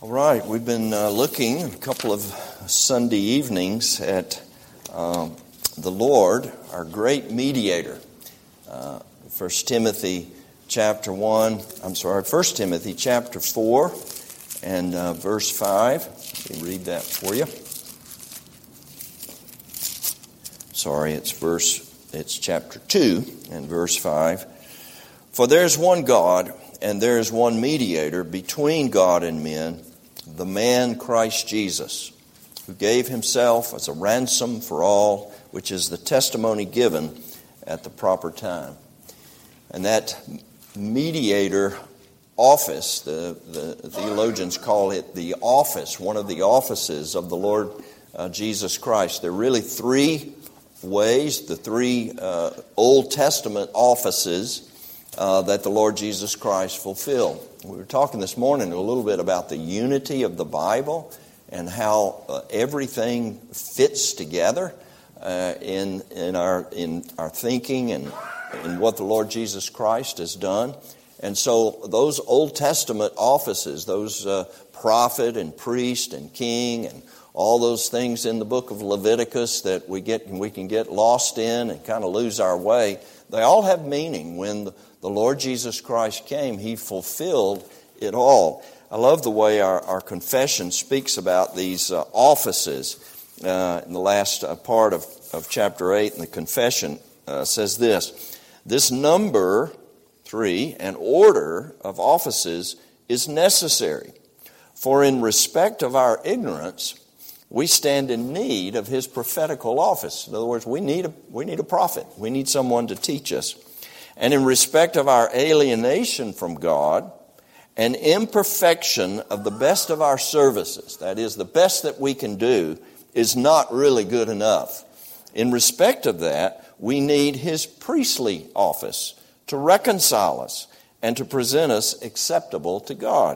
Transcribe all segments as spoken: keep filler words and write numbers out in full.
All right, we've been uh, looking a couple of Sunday evenings at uh, the Lord, our great mediator. Uh, First Timothy chapter one, I'm sorry, First Timothy chapter four and uh, verse five. Let me read that for you. Sorry, it's verse, it's chapter two and verse five. For there is one God, and there is one mediator between God and men, the man Christ Jesus, who gave himself as a ransom for all, which is the testimony given at the proper time. And that mediator office, the, the theologians call it the office, one of the offices of the Lord uh, Jesus Christ. There are really three ways, the three uh, Old Testament offices uh, that the Lord Jesus Christ fulfilled. We were talking this morning a little bit about the unity of the Bible and how uh, everything fits together uh, in in our in our thinking and in what the Lord Jesus Christ has done. And so those Old Testament offices, those uh, prophet and priest and king and all those things in the book of Leviticus that we get we can get lost in and kind of lose our way, they all have meaning. When the, the Lord Jesus Christ came, He fulfilled it all. I love the way our, our confession speaks about these uh, offices. Uh, in the last uh, part of, of chapter eight, in the confession, uh, says this: this number, three, and order of offices is necessary, for in respect of our ignorance, we stand in need of His prophetical office. In other words, we need a, we need a prophet. We need someone to teach us. And in respect of our alienation from God, an imperfection of the best of our services, that is, the best that we can do, is not really good enough. In respect of that, we need His priestly office to reconcile us and to present us acceptable to God.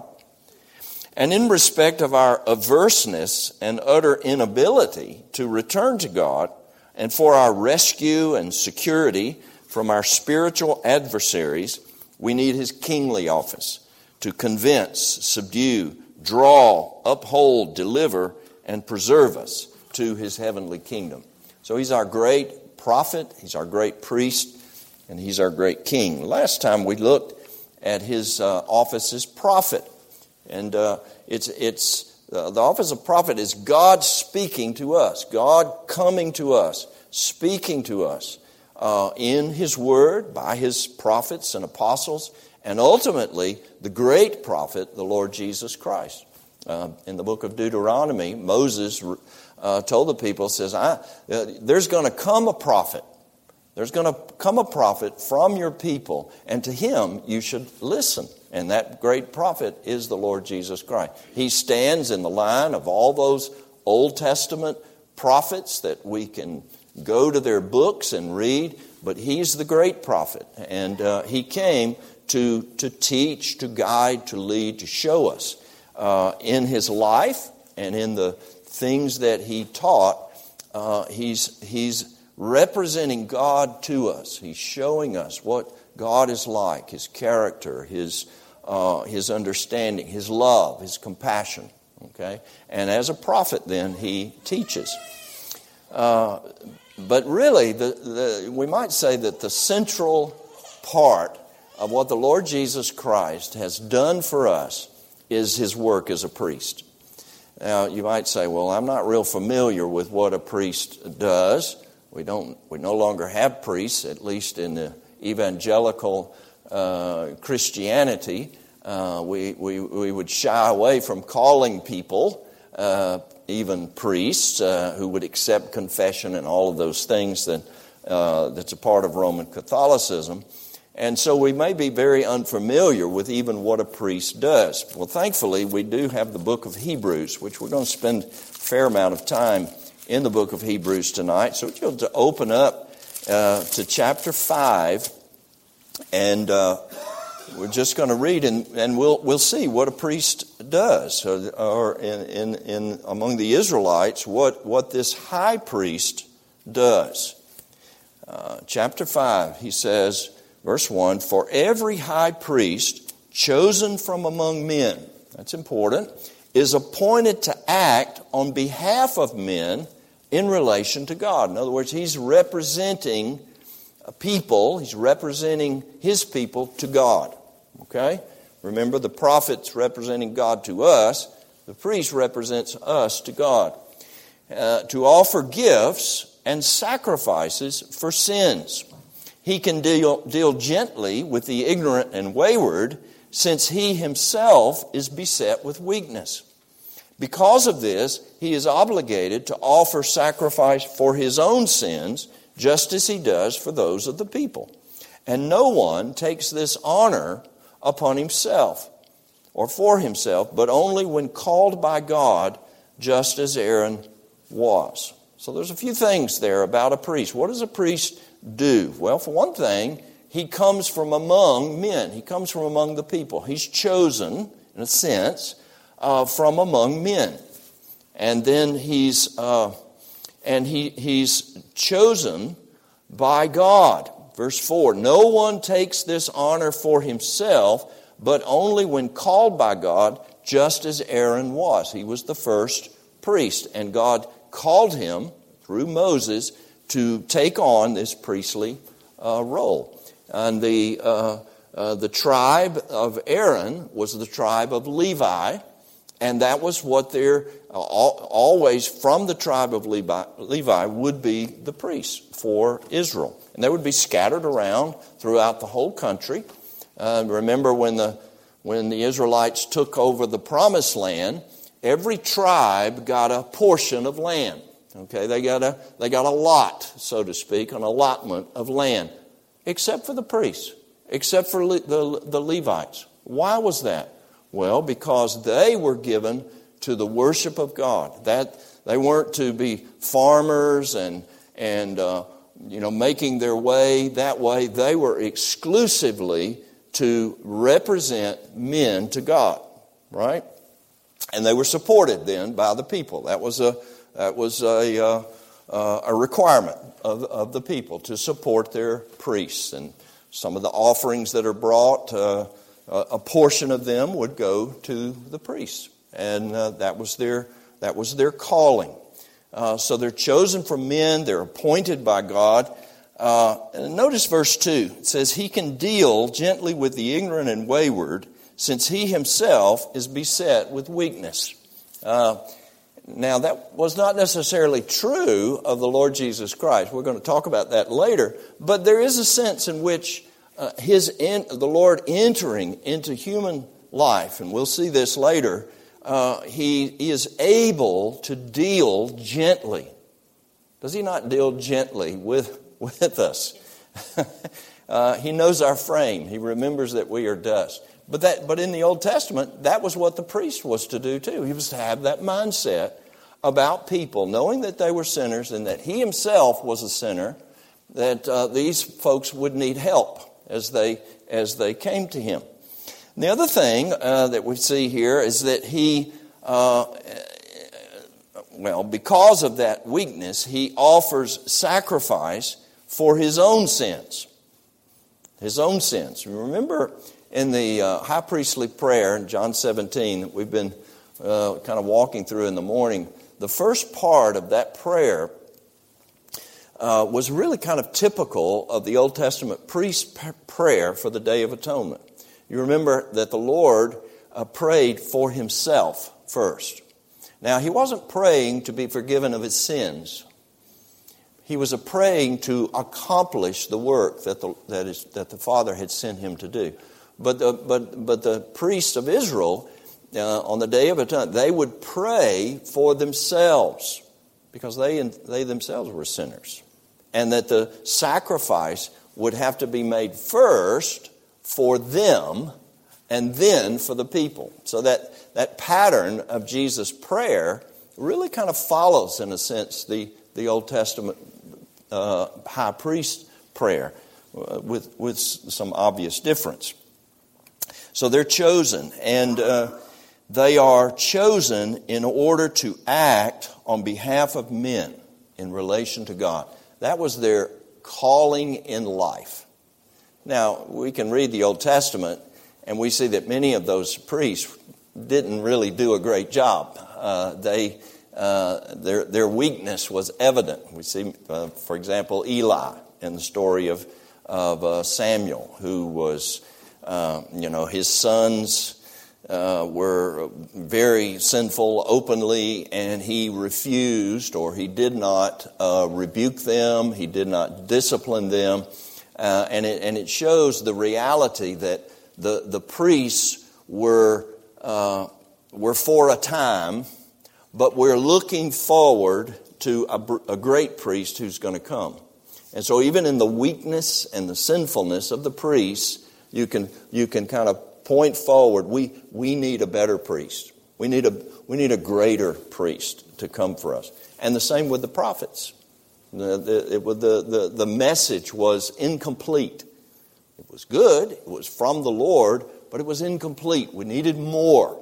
And in respect of our averseness and utter inability to return to God, and for our rescue and security from our spiritual adversaries, we need His kingly office to convince, subdue, draw, uphold, deliver, and preserve us to His heavenly kingdom. So He's our great prophet, He's our great priest, and He's our great king. Last time we looked at His uh, office as prophet. And uh, it's it's uh, the office of prophet is God speaking to us, God coming to us, speaking to us uh, in His Word, by His prophets and apostles, and ultimately the great prophet, the Lord Jesus Christ. Uh, in the book of Deuteronomy, Moses uh, told the people, says, I, uh, there's going to come a prophet. There's going to come a prophet from your people, and to him you should listen. And that great prophet is the Lord Jesus Christ. He stands in the line of all those Old Testament prophets that we can go to their books and read, but He's the great prophet. And uh, He came to, to teach, to guide, to lead, to show us uh, in His life and in the things that He taught. Uh, he's He's representing God to us. He's showing us what God is like, His character, His uh, His understanding, His love, His compassion. Okay, and as a prophet, then He teaches. Uh, but really, the, the we might say that the central part of what the Lord Jesus Christ has done for us is His work as a priest. Now, you might say, well, I'm not real familiar with what a priest does. We don't. We no longer have priests, at least in the evangelical uh, Christianity. Uh, we, we we would shy away from calling people, uh, even priests, uh, who would accept confession and all of those things that uh, that's a part of Roman Catholicism. And so we may be very unfamiliar with even what a priest does. Well, thankfully, we do have the book of Hebrews, which we're going to spend a fair amount of time in the book of Hebrews tonight. So you'll to open up uh, to chapter five, and uh, we're just going to read, and, and we'll we'll see what a priest does, or, or in, in in among the Israelites, what what this high priest does. Uh, chapter five, he says, verse one: for every high priest chosen from among men, that's important, is appointed to act on behalf of men in relation to God. In other words, he's representing a people, he's representing his people to God. Okay? Remember, the prophet's representing God to us, the priest represents us to God. Uh, to offer gifts and sacrifices for sins. He can deal, deal gently with the ignorant and wayward, since he himself is beset with weakness. Because of this, he is obligated to offer sacrifice for his own sins, just as he does for those of the people. And no one takes this honor upon himself or for himself, but only when called by God, just as Aaron was. So there's a few things there about a priest. What does a priest do? Well, for one thing, he comes from among men. He comes from among the people. He's chosen, in a sense, uh, from among men. And then he's uh, and he he's chosen by God. Verse four, no one takes this honor for himself, but only when called by God, just as Aaron was. He was the first priest, and God called him, through Moses, to take on this priestly uh, role. And the uh, uh, the tribe of Aaron was the tribe of Levi, and that was what they're uh, always from the tribe of Levi, Levi would be the priests for Israel. And they would be scattered around throughout the whole country. Uh, remember when the when the Israelites took over the Promised Land, every tribe got a portion of land. Okay, they got a they got a lot, so to speak, an allotment of land, except for the priests, except for Le, the the Levites. Why was that? Well, because they were given to the worship of God. That they weren't to be farmers and and uh, you know making their way that way. They were exclusively to represent men to God, right? And they were supported then by the people. That was a That was a, uh, uh, a requirement of, of the people to support their priests. And some of the offerings that are brought, uh, a portion of them would go to the priests. And uh, that was their that was their calling. Uh, so they're chosen from men. They're appointed by God. Uh, and notice verse two. It says, he can deal gently with the ignorant and wayward, since he himself is beset with weakness. Uh Now, that was not necessarily true of the Lord Jesus Christ. We're going to talk about that later. But there is a sense in which uh, his in, the Lord entering into human life, and we'll see this later, uh, he, he is able to deal gently. Does he not deal gently with, with us? uh, he knows our frame. He remembers that we are dust. But that, but in the Old Testament, that was what the priest was to do too. He was to have that mindset about people, knowing that they were sinners and that he himself was a sinner, that uh, these folks would need help as they as they came to him. And the other thing uh, that we see here is that he, uh, well, because of that weakness, he offers sacrifice for his own sins. His own sins. Remember, in the uh, high priestly prayer in John seventeen that we've been uh, kind of walking through in the morning, the first part of that prayer uh, was really kind of typical of the Old Testament priest prayer for the Day of Atonement. You remember that the Lord uh, prayed for himself first. Now, he wasn't praying to be forgiven of his sins. He was a praying to accomplish the work that the, that is that the Father had sent him to do. But the, but but the priests of Israel, uh, on the Day of Atonement, they would pray for themselves because they they themselves were sinners, and that the sacrifice would have to be made first for them and then for the people. So that that pattern of Jesus' prayer really kind of follows, in a sense, the the Old Testament uh, high priest prayer, uh, with with some obvious difference. So they're chosen, and uh, they are chosen in order to act on behalf of men in relation to God. That was their calling in life. Now, we can read the Old Testament, and we see that many of those priests didn't really do a great job. Uh, they uh, their their weakness was evident. We see, uh, for example, Eli in the story of of uh, Samuel, who was, uh, you know, his sons uh, were very sinful openly, and he refused, or he did not uh, rebuke them. He did not discipline them, uh, and it and it shows the reality that the the priests were uh, were for a time, but we're looking forward to a, a great priest who's going to come. And so even in the weakness and the sinfulness of the priests, you can you can kind of point forward. We we need a better priest. We need a we need a greater priest to come for us. And the same with the prophets. The the, it, the, the, the message was incomplete. It was good. It was from the Lord, but it was incomplete. We needed more.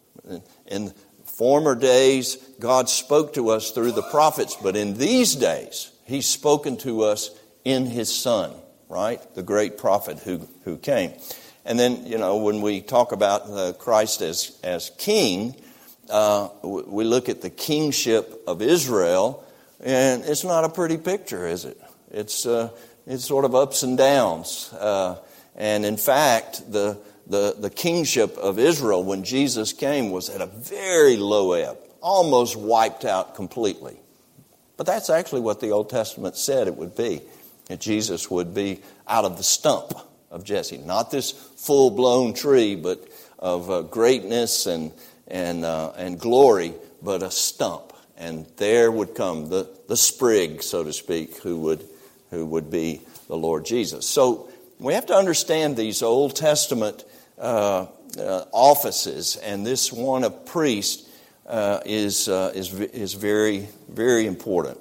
In former days, God spoke to us through the prophets, but in these days, He's spoken to us in His Son, right? The great prophet who, who came. And then, you know, when we talk about uh, Christ as, as king, uh, we look at the kingship of Israel, and it's not a pretty picture, is it? It's uh, it's sort of ups and downs. Uh, and in fact, the, the, the kingship of Israel, when Jesus came, was at a very low ebb, almost wiped out completely. But that's actually what the Old Testament said it would be. That Jesus would be out of the stump of Jesse. Not this full-blown tree, but of uh, greatness and and uh, and glory, but a stump. And there would come the, the sprig, so to speak, who would who would be the Lord Jesus. So we have to understand these Old Testament uh, uh, offices, and this one of priest Uh, is uh, is is very very important.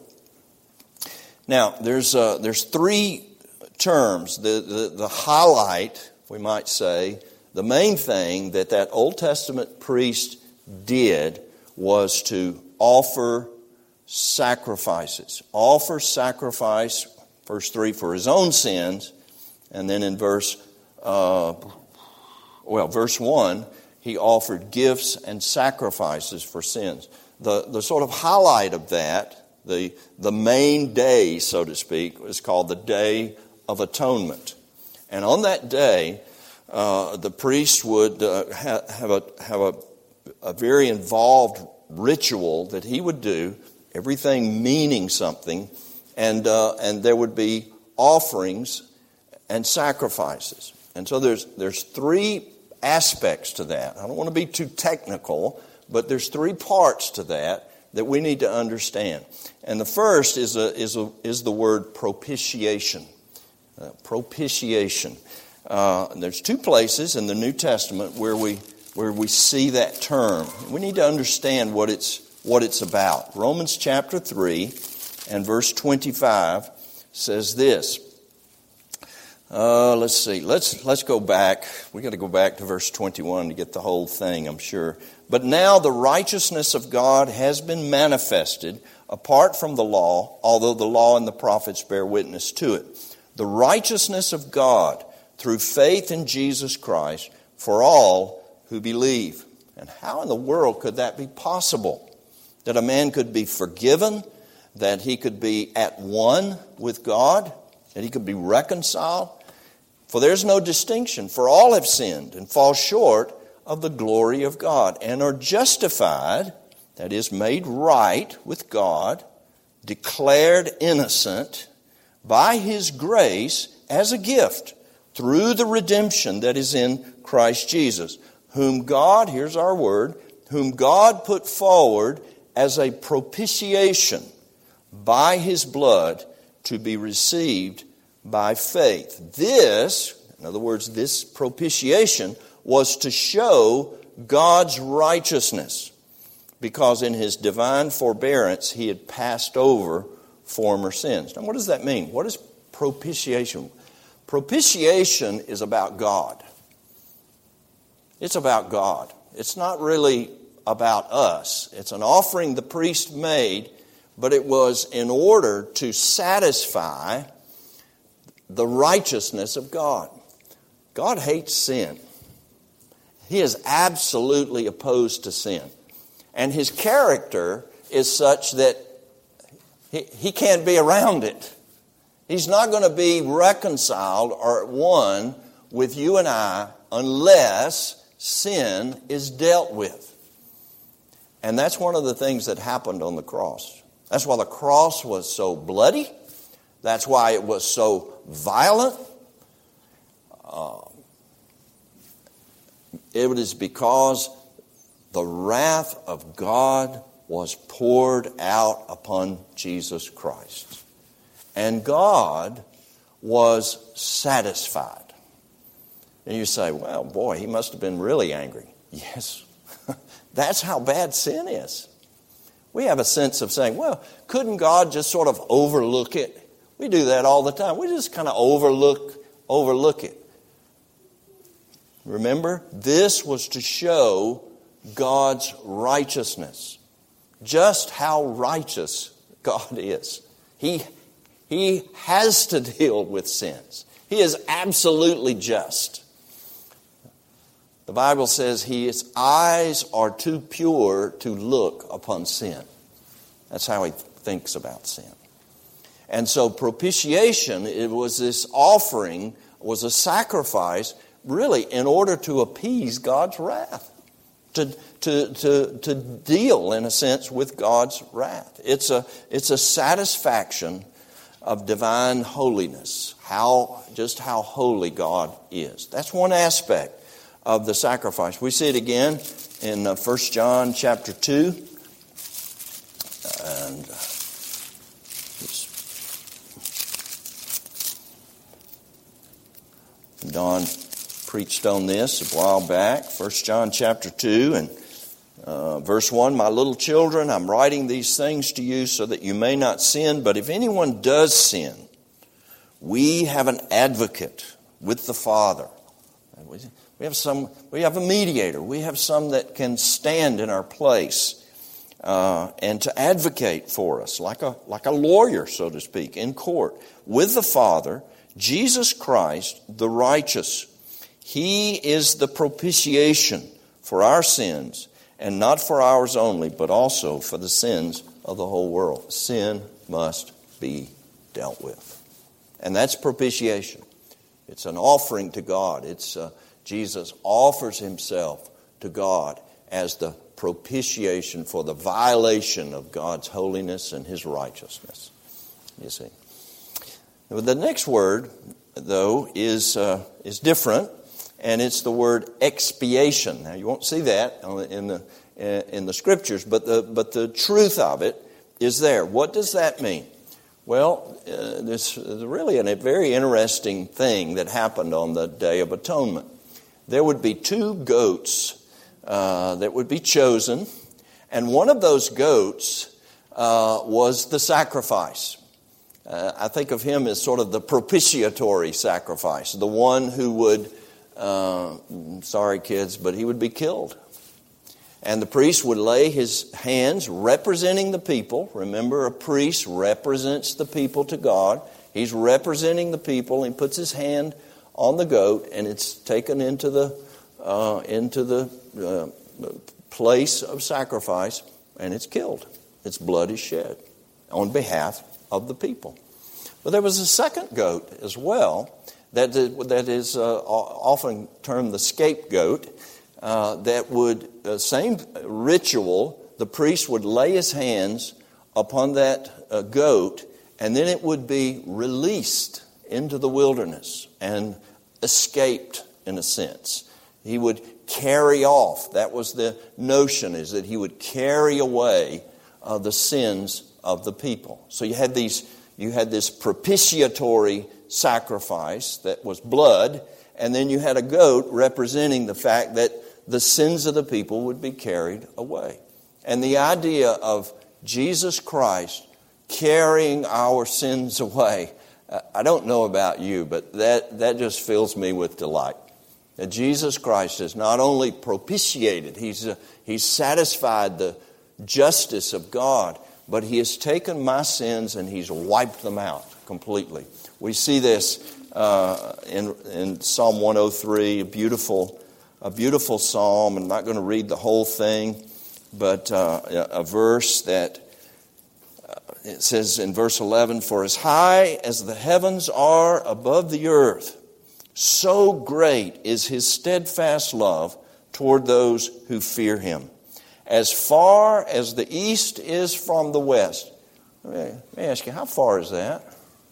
Now, there's uh, there's three terms. The, the the highlight, we might say, the main thing that that Old Testament priest did was to offer sacrifices. Offer sacrifice, verse three, for his own sins, and then in verse uh, well, verse one. He offered gifts and sacrifices for sins. The the sort of highlight of that, the the main day, so to speak, is called the Day of Atonement. And on that day, uh, the priest would uh, ha- have a have a, a very involved ritual that he would do, everything meaning something, and uh, and there would be offerings and sacrifices. And so there's there's three aspects to that. I don't want to be too technical, but there's three parts to that that we need to understand. And the first is a, is a, is the word propitiation. Uh, propitiation. Uh, there's two places in the New Testament where we where we see that term. We need to understand what it's what it's about. Romans chapter three and verse twenty-five says this. Uh, let's see. Let's let's go back. We got to go back to verse twenty-one to get the whole thing, I'm sure. But now the righteousness of God has been manifested apart from the law, although the law and the prophets bear witness to it. The righteousness of God through faith in Jesus Christ for all who believe. And how in the world could that be possible? That a man could be forgiven, that he could be at one with God, that he could be reconciled. For there's no distinction, for all have sinned and fall short of the glory of God and are justified, that is, made right with God, declared innocent by His grace as a gift through the redemption that is in Christ Jesus, whom God, here's our word, whom God put forward as a propitiation by His blood to be received by faith. This, in other words, this propitiation was to show God's righteousness, because in His divine forbearance He had passed over former sins. Now, what does that mean? What is propitiation? Propitiation is about God. It's about God. It's not really about us. It's an offering the priest made, but it was in order to satisfy the righteousness of God. God hates sin. He is absolutely opposed to sin. And his character is such that he, he can't be around it. He's not going to be reconciled or at one with you and I unless sin is dealt with. And that's one of the things that happened on the cross. That's why the cross was so bloody. That's why it was so violent. Uh, it is because the wrath of God was poured out upon Jesus Christ. And God was satisfied. And you say, well, boy, he must have been really angry. Yes, that's how bad sin is. We have a sense of saying, well, couldn't God just sort of overlook it? We do that all the time. We just kind of overlook, overlook it. Remember, this was to show God's righteousness. Just how righteous God is. He, he has to deal with sins. He is absolutely just. The Bible says his eyes are too pure to look upon sin. That's how he thinks about sin. And so propitiation, it was this offering, was a sacrifice, really in order to appease God's wrath. To, to, to, to deal, in a sense, with God's wrath. It's a, it's a satisfaction of divine holiness. How, just how holy God is. That's one aspect of the sacrifice. We see it again in uh, First John chapter two. And uh, Don preached on this a while back. First John chapter two and uh, verse one. My little children, I'm writing these things to you so that you may not sin. But if anyone does sin, we have an advocate with the Father. We have some. We have a mediator. We have some that can stand in our place uh, and to advocate for us, like a like a lawyer, so to speak, in court with the Father, Jesus Christ, the righteous. He is the propitiation for our sins, and not for ours only, but also for the sins of the whole world. Sin must be dealt with, and that's propitiation. It's an offering to God. It's uh, Jesus offers himself to God as the propitiation for the violation of God's holiness and his righteousness. You see. The next word, though, is uh, is different, and it's the word expiation. Now, you won't see that in the in the scriptures, but the but the truth of it is there. What does that mean? Well, uh, this is really a very interesting thing that happened on the Day of Atonement. There would be two goats uh, that would be chosen, and one of those goats uh, was the sacrifice. Uh, I think of him as sort of the propitiatory sacrifice, the one who would, uh, sorry kids, but he would be killed. And the priest would lay his hands representing the people. Remember, a priest represents the people to God. He's representing the people. He puts his hand on the goat, and it's taken into the uh, into the uh, place of sacrifice, and it's killed. Its blood is shed on behalf of the people. But there was a second goat as well that that is uh, often termed the scapegoat. Uh, that would, uh, same ritual, the priest would lay his hands upon that uh, goat, and then it would be released into the wilderness and escaped, in a sense. He would carry off. That was the notion, is that he would carry away uh, the sins of the people. So you had these, you had this propitiatory sacrifice that was blood, and then you had a goat representing the fact that the sins of the people would be carried away. And the idea of Jesus Christ carrying our sins away, I don't know about you, but that, that just fills me with delight. That Jesus Christ has not only propitiated, he's, uh, he's satisfied the justice of God, but he has taken my sins and he's wiped them out completely. We see this uh, in, in Psalm one oh three, a beautiful a beautiful psalm. I'm not going to read the whole thing, but uh, a verse that uh, it says in verse eleven, "For as high as the heavens are above the earth, so great is his steadfast love toward those who fear him. As far as the east is from the west." Let me ask you, how far is that?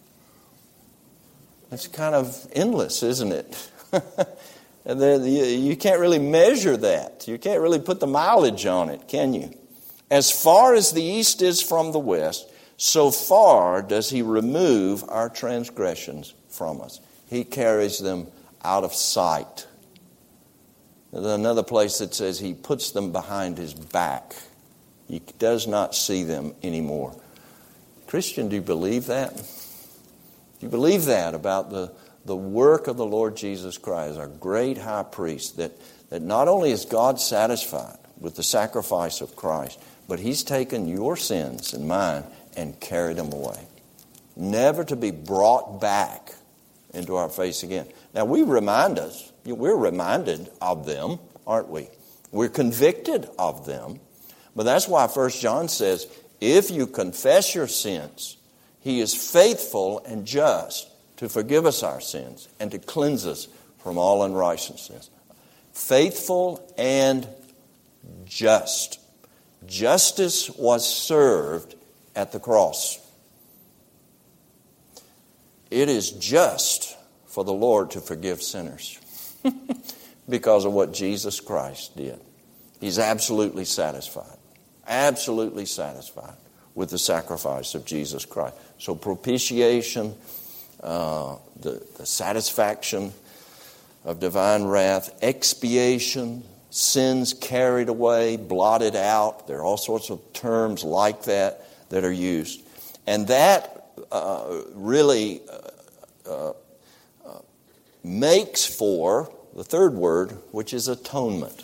It's kind of endless, isn't it? You can't really measure that. You can't really put the mileage on it, can you? As far as the east is from the west, so far does he remove our transgressions from us. He carries them out of sight. There's another place that says he puts them behind his back. He does not see them anymore. Christian, do you believe that? Do you believe that about the, the work of the Lord Jesus Christ, our great high priest, that, that not only is God satisfied with the sacrifice of Christ, but he's taken your sins and mine and carried them away, never to be brought back into our face again. Now, we remind us, we're reminded of them, aren't we? We're convicted of them. But that's why First John says, if you confess your sins, he is faithful and just to forgive us our sins and to cleanse us from all unrighteousness. Faithful and just. Justice was served at the cross. It is just for the Lord to forgive sinners because of what Jesus Christ did. He's absolutely satisfied. Absolutely satisfied with the sacrifice of Jesus Christ. So propitiation, uh, the, the satisfaction of divine wrath, expiation, sins carried away, blotted out. There are all sorts of terms like that that are used. And that uh, really uh, uh, uh, makes for the third word, which is atonement.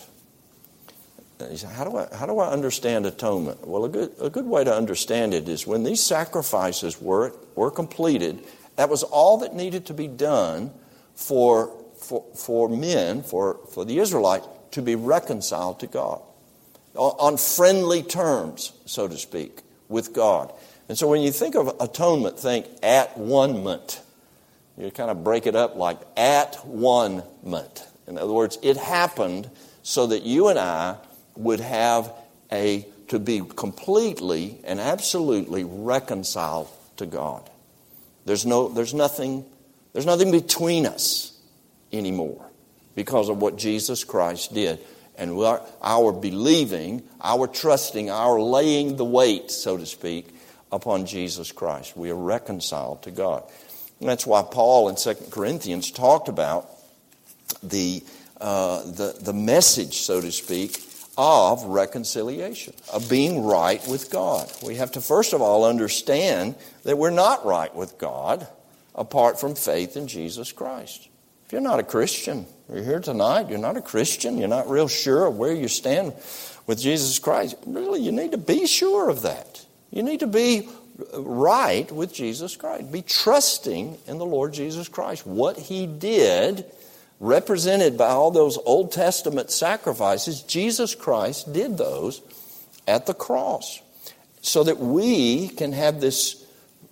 You say, how do I how do I understand atonement? Well, a good a good way to understand it is when these sacrifices were were completed, that was all that needed to be done for for for men, for, for the Israelites to be reconciled to God. On friendly terms, so to speak, with God. And so when you think of atonement, think at one-ment. You kind of break it up like at one-ment. In other words, it happened so that you and I would have a to be completely and absolutely reconciled to God. There's no there's nothing there's nothing between us anymore because of what Jesus Christ did. And our, our believing, our trusting, our laying the weight, so to speak, upon Jesus Christ. We are reconciled to God. And that's why Paul in Second Corinthians talked about the uh, the the message, so to speak, of reconciliation, of being right with God. We have to first of all understand that we're not right with God apart from faith in Jesus Christ. If you're not a Christian, you're here tonight, you're not a Christian, you're not real sure of where you stand with Jesus Christ, really you need to be sure of that. You need to be right with Jesus Christ. Be trusting in the Lord Jesus Christ. What He did, represented by all those Old Testament sacrifices, Jesus Christ did those at the cross so that we can have this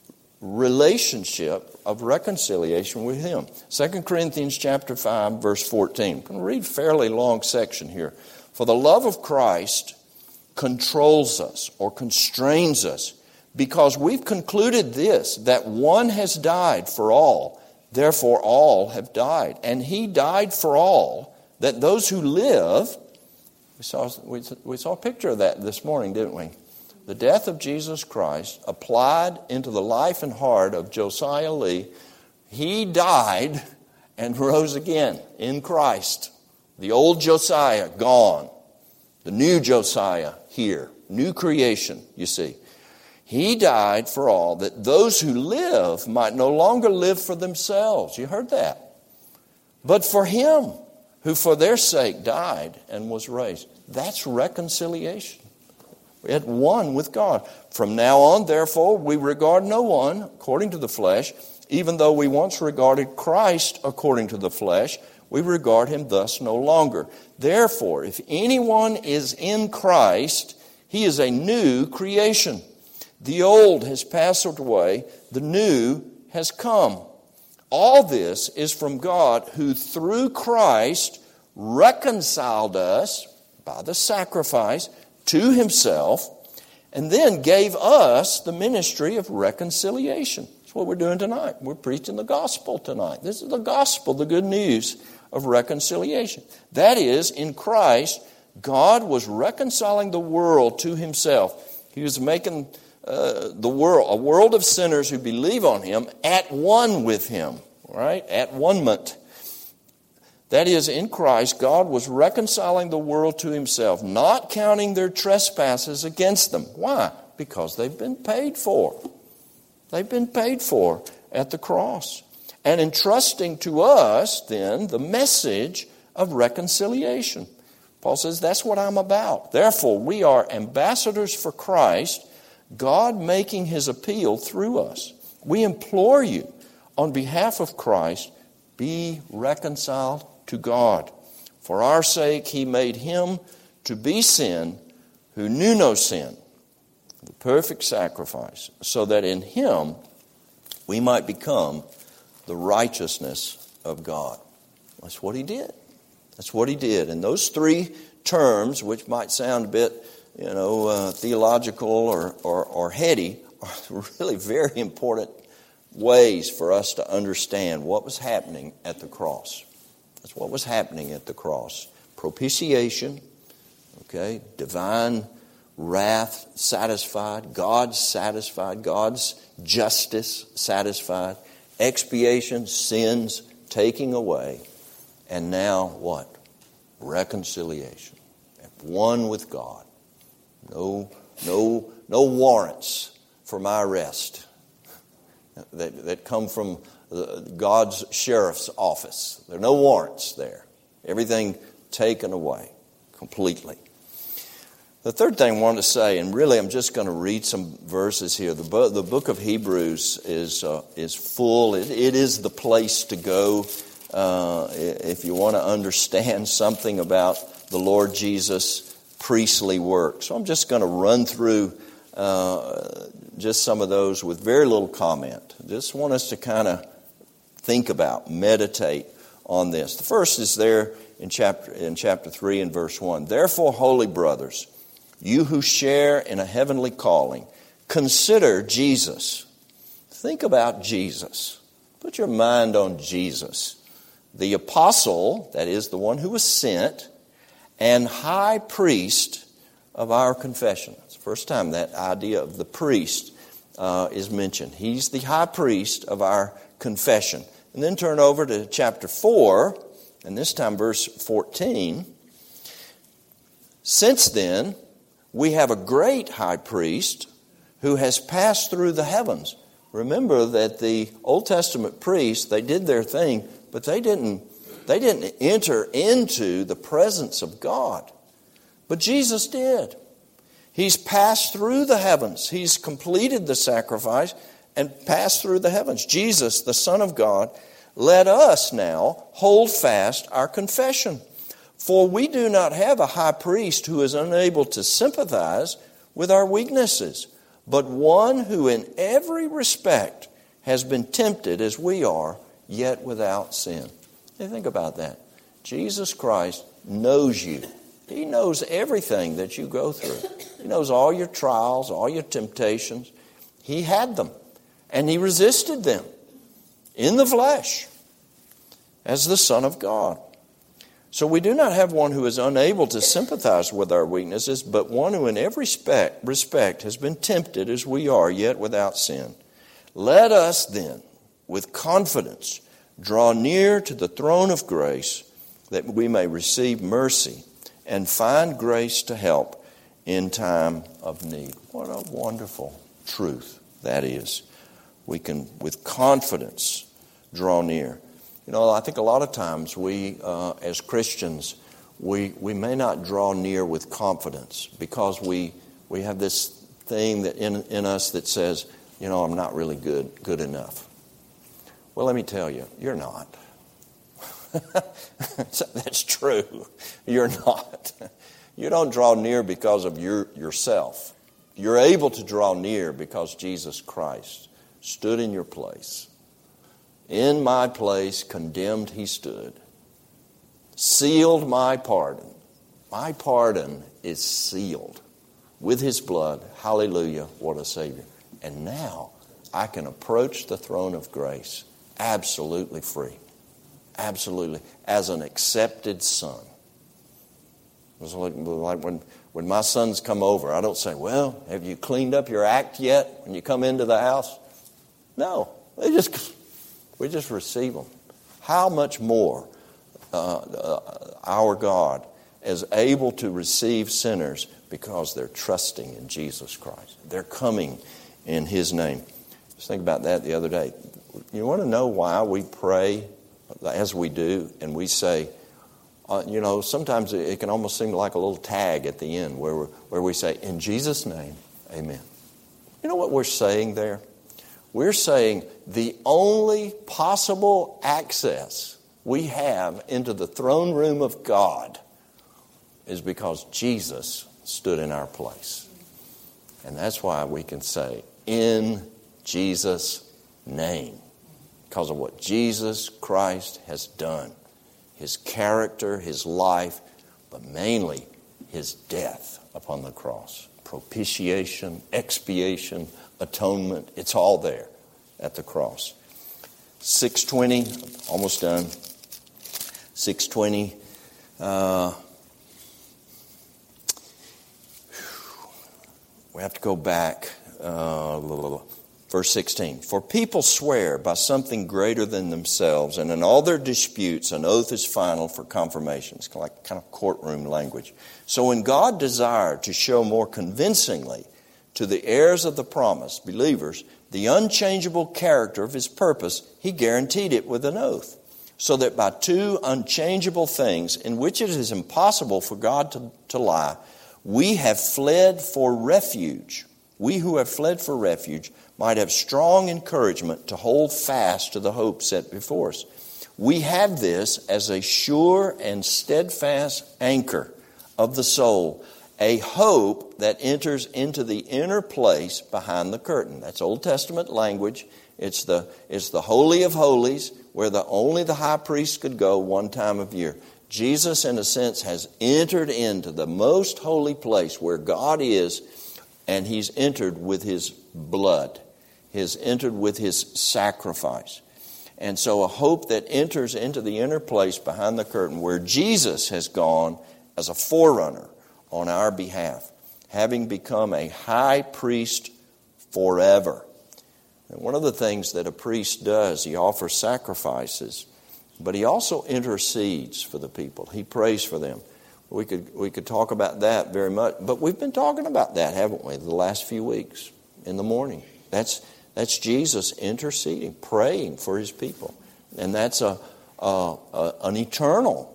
relationship of reconciliation with Him. Second Corinthians chapter five, verse fourteen. I'm going to read a fairly long section here. For the love of Christ controls us or constrains us because we've concluded this, that one has died for all. Therefore, all have died. And He died for all, that those who live, we saw, we, we saw a picture of that this morning, didn't we? The death of Jesus Christ applied into the life and heart of Josiah Lee. He died and rose again in Christ. The old Josiah gone. The new Josiah here. New creation, you see. He died for all, that those who live might no longer live for themselves. You heard that. But for Him who for their sake died and was raised. That's reconciliation. We had one with God. From now on, therefore, we regard no one according to the flesh, even though we once regarded Christ according to the flesh. we regard him thus no longer. Therefore, if anyone is in Christ, he is a new creation. The old has passed away, the new has come. All this is from God, who through Christ reconciled us by the sacrifice to himself, and then gave us the ministry of reconciliation. That's what we're doing tonight. We're preaching the gospel tonight. This is the gospel, the good news of reconciliation. That is, in Christ, God was reconciling the world to himself. He was making uh, the world, a world of sinners who believe on him, at one with him, right? At one-ment. That is, in Christ, God was reconciling the world to himself, not counting their trespasses against them. Why? Because they've been paid for. They've been paid for at the cross. And entrusting to us, then, the message of reconciliation. Paul says, that's what I'm about. Therefore, we are ambassadors for Christ, God making his appeal through us. We implore you, on behalf of Christ, be reconciled to God. For our sake, he made him to be sin who knew no sin, the perfect sacrifice, so that in him we might become the righteousness of God. That's what he did. That's what he did. And those three terms, which might sound a bit, you know, uh, theological or, or, or heady, are really very important ways for us to understand what was happening at the cross. That's what was happening at the cross. Propitiation, okay, divine wrath satisfied, God satisfied, God's justice satisfied, expiation, sins taking away, and now what? Reconciliation. One with God. No, no, no warrants for my arrest that, that come from God's sheriff's office. There are no warrants there. Everything taken away completely. The third thing I wanted to say, and really I'm just going to read some verses here. The, bo- the book of Hebrews is uh, is full. It, it is the place to go uh, if you want to understand something about the Lord Jesus' priestly work. So I'm just going to run through uh, just some of those with very little comment. Just want us to kind of think about, meditate on this. The first is there in chapter in chapter three and verse one. Therefore, holy brothers, you who share in a heavenly calling, consider Jesus. Think about Jesus. Put your mind on Jesus. The apostle, that is the one who was sent, and high priest of our confession. It's the first time that idea of the priest uh, is mentioned. He's the high priest of our confession. And then turn over to chapter four, and this time verse fourteen. Since then, we have a great high priest who has passed through the heavens. Remember that the Old Testament priests, they did their thing, but they didn't, they didn't enter into the presence of God. But Jesus did. He's passed through the heavens. He's completed the sacrifice and passed through the heavens. Jesus, the Son of God, let us now hold fast our confession. For we do not have a high priest who is unable to sympathize with our weaknesses, but one who in every respect has been tempted as we are, yet without sin. Hey, think about that. Jesus Christ knows you. He knows everything that you go through. He knows all your trials, all your temptations. He had them, and he resisted them in the flesh as the Son of God. So we do not have one who is unable to sympathize with our weaknesses, but one who in every respect, respect has been tempted as we are, yet without sin. Let us then, with confidence, draw near to the throne of grace, that we may receive mercy and find grace to help in time of need. What a wonderful truth that is. We can, with confidence, draw near. You know, I think a lot of times we, uh, as Christians, we we may not draw near with confidence because we we have this thing that in in us that says, you know, I'm not really good good enough. Well, let me tell you, you're not. That's true. You're not. You don't draw near because of your yourself. You're able to draw near because Jesus Christ stood in your place. In my place, condemned he stood. Sealed my pardon. My pardon is sealed with his blood. Hallelujah, what a Savior. And now I can approach the throne of grace absolutely free. Absolutely. As an accepted son. It was like, like when, when my sons come over, I don't say, well, have you cleaned up your act yet when you come into the house? No. They just, we just receive them. How much more uh, uh, our God is able to receive sinners because they're trusting in Jesus Christ. They're coming in his name. Just think about that the other day. You want to know why we pray as we do, and we say, uh, you know, sometimes it can almost seem like a little tag at the end where, we're, where we say, in Jesus' name, amen. You know what we're saying there? We're saying the only possible access we have into the throne room of God is because Jesus stood in our place. And that's why we can say, in Jesus' name. Because of what Jesus Christ has done. His character, his life, but mainly his death upon the cross. Propitiation, expiation, atonement, it's all there at the cross. six twenty, almost done. six twenty. Uh, we have to go back. Uh, Verse sixteen, for people swear by something greater than themselves, and in all their disputes an oath is final for confirmation. It's like kind of courtroom language. So when God desired to show more convincingly to the heirs of the promise, believers, the unchangeable character of his purpose, he guaranteed it with an oath, so that by two unchangeable things in which it is impossible for God to, to lie, we have fled for refuge. We who have fled for refuge might have strong encouragement to hold fast to the hope set before us. We have this as a sure and steadfast anchor of the soul, a hope that enters into the inner place behind the curtain. That's Old Testament language. It's the, it's the Holy of Holies, where the, only the high priest could go one time of year. Jesus, in a sense, has entered into the most holy place where God is, and he's entered with his blood. He's entered with his sacrifice. And so a hope that enters into the inner place behind the curtain where Jesus has gone as a forerunner on our behalf, having become a high priest forever. And one of the things that a priest does, he offers sacrifices, but he also intercedes for the people. He prays for them. We could we could talk about that very much, but we've been talking about that, haven't we, the last few weeks in the morning. That's that's Jesus interceding, praying for his people, and that's a, a, a an eternal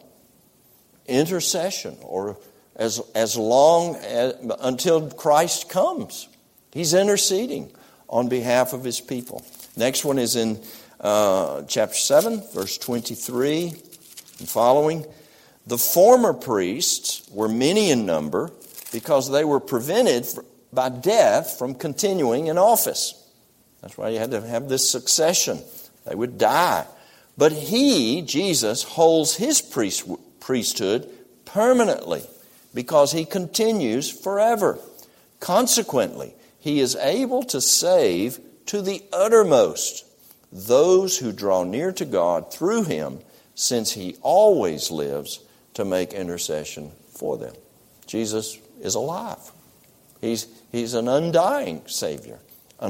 intercession, or as as long as, until Christ comes. He's interceding on behalf of his people. Next one is in uh, chapter seven, verse twenty-three and following. The former priests were many in number because they were prevented by death from continuing in office. That's why you had to have this succession. They would die. But he, Jesus, holds his priest, priesthood permanently because he continues forever. Consequently, he is able to save to the uttermost those who draw near to God through him, since he always lives to make intercession for them. Jesus is alive. He's, he's an undying Savior, an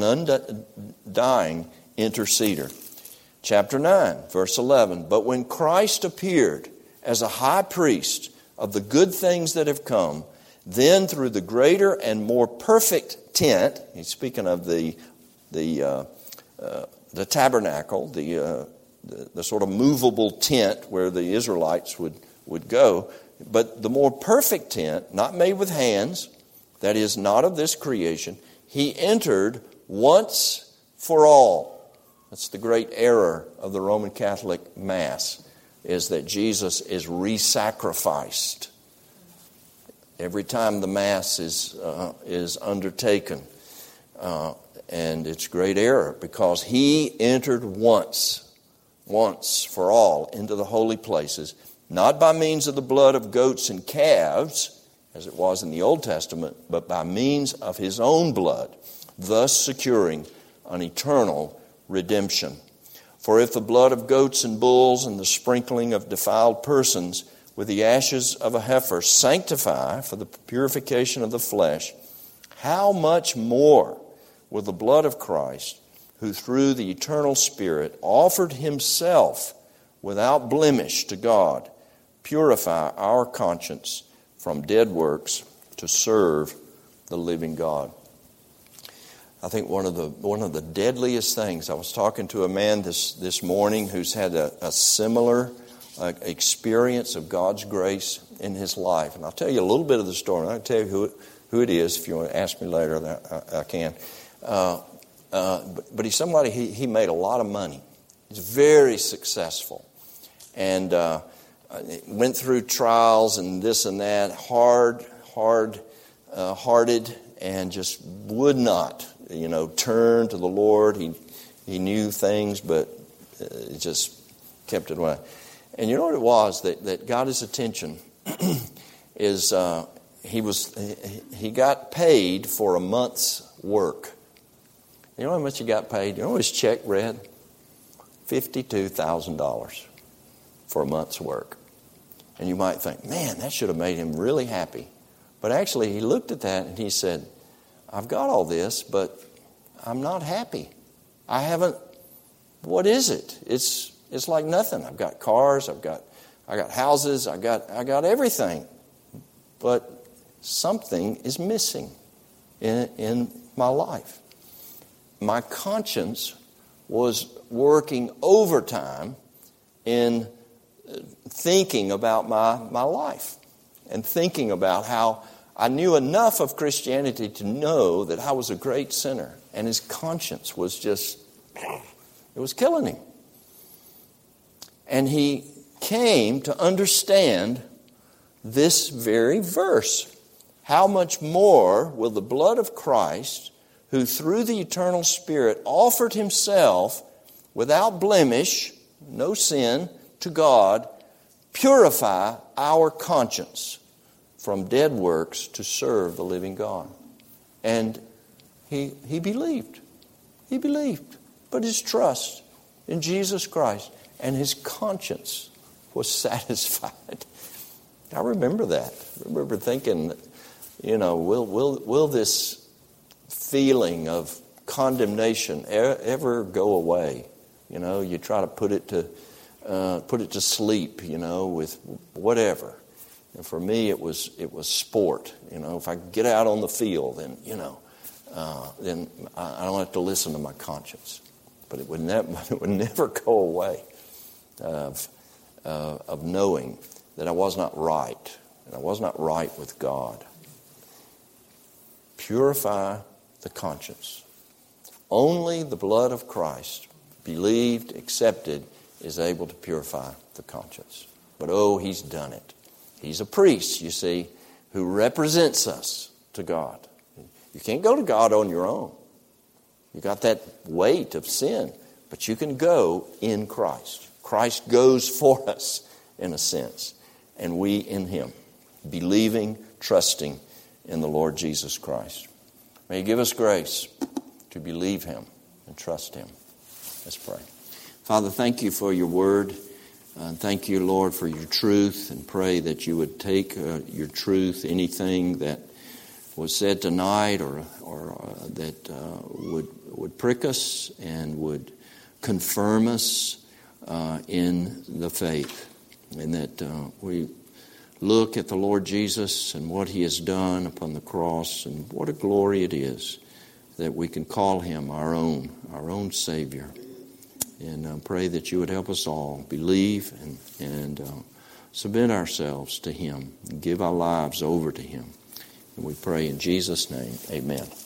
undying interceder. Chapter nine, verse eleven, but when Christ appeared as a high priest of the good things that have come, then through the greater and more perfect tent, he's speaking of the the uh, uh, the tabernacle, the, uh, the the sort of movable tent where the Israelites would, would go, but the more perfect tent, not made with hands, that is not of this creation, he entered once for all. That's the great error of the Roman Catholic Mass. is that Jesus is re-sacrificed every time the Mass is uh, is undertaken. Uh, and it's great error because He entered once, once for all into the holy places, not by means of the blood of goats and calves, as it was in the Old Testament, but by means of His own blood, thus securing an eternal redemption. For if the blood of goats and bulls and the sprinkling of defiled persons with the ashes of a heifer sanctify for the purification of the flesh, how much more will the blood of Christ, who through the eternal Spirit offered Himself without blemish to God, purify our conscience from dead works to serve the living God. I think one of the one of the deadliest things, I was talking to a man this, this morning who's had a, a similar uh, experience of God's grace in his life. And I'll tell you a little bit of the story. I'll tell you who, who it is. If you want to ask me later, that I, I can. Uh, uh, but, but he's somebody, he, he made a lot of money. He's very successful. And uh, went through trials and this and that, hard, hard uh, hearted, and just would not, you know, turn to the Lord. He he knew things, but it just kept it away. And you know what it was that, that got his attention is uh, he was he got paid for a month's work. You know how much he got paid? You know what his check read? fifty-two thousand dollars for a month's work. And you might think, man, that should have made him really happy. But actually, he looked at that and he said, I've got all this, but I'm not happy. I haven't, what is it? It's it's like nothing. I've got cars, I've got I got houses, I got I got everything. But something is missing in in my life. My conscience was working overtime in thinking about my, my life and thinking about how I knew enough of Christianity to know that I was a great sinner. And his conscience was just, it was killing him. And he came to understand this very verse. How much more will the blood of Christ, who through the eternal Spirit offered Himself without blemish, no sin, to God, purify our conscience from dead works to serve the living God. And he he believed. He believed. Put his trust in Jesus Christ, and his conscience was satisfied. I remember that. I remember thinking, you know, will will will this feeling of condemnation ever go away? You know, you try to put it to Uh, put it to sleep, you know, with whatever. And for me, it was it was sport. You know, if I get out on the field, then you know, uh, then I, I don't have to listen to my conscience. But it would never it would never go away of uh, of knowing that I was not right, and I was not right with God. Purify the conscience. Only the blood of Christ, believed, accepted, is able to purify the conscience. But oh, He's done it. He's a priest, you see, who represents us to God. You can't go to God on your own. You got that weight of sin, but you can go in Christ. Christ goes for us, in a sense, and we in Him, believing, trusting in the Lord Jesus Christ. May He give us grace to believe Him and trust Him. Let's pray. Father, thank You for Your word. Uh, thank You, Lord, for Your truth, and pray that You would take uh, Your truth, anything that was said tonight or or uh, that uh, would would prick us and would confirm us uh, in the faith, and that uh, we look at the Lord Jesus and what He has done upon the cross, and what a glory it is that we can call Him our own, our own Savior. And uh, pray that You would help us all believe and, and uh, submit ourselves to Him, and give our lives over to Him. And we pray in Jesus' name, amen.